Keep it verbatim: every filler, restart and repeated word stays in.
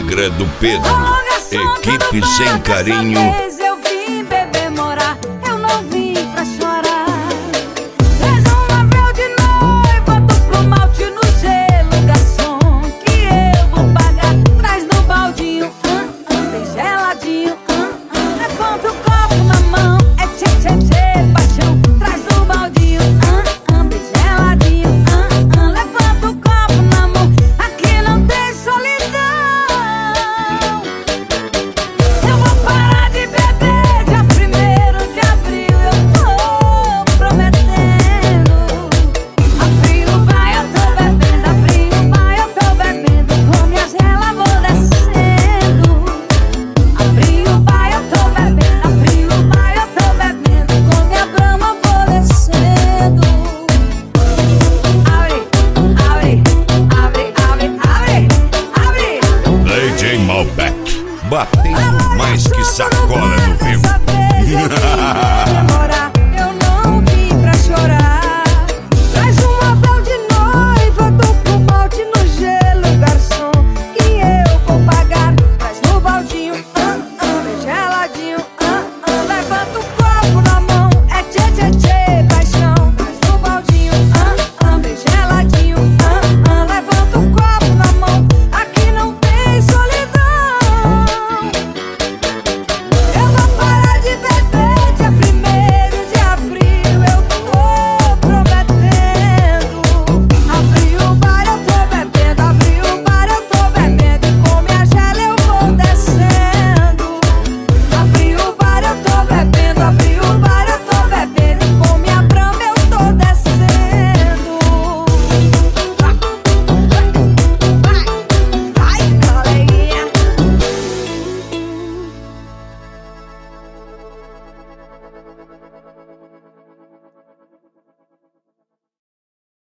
Negra do Pedro, equipe sem carinho. Eu vim beber morar, eu não vim pra chorar. Traz uma véu de noiva, duplo malte no gelo, garçom, que eu vou pagar. Traz no baldinho, hum, hum, bem geladinho, hum, hum. Levanta o copo na mão, é tchê tchê tchê, paixão. Traz no baldinho, hum, hum, bem geladinho, hum, hum. Levanta o copo na mão, aqui não tem solidão. Eu vou parar de beber, dia primeiro de abril eu tô prometendo. Abril vai, eu tô bebendo, abril vai, eu tô bebendo, com minhas relas vou descendo. Abril vai, eu tô bebendo, abril vai, eu tô bebendo, com minha brama vou descendo. Abre, abre, abre, abre, abre, abre. D J Malbec, batendo mais que sacode.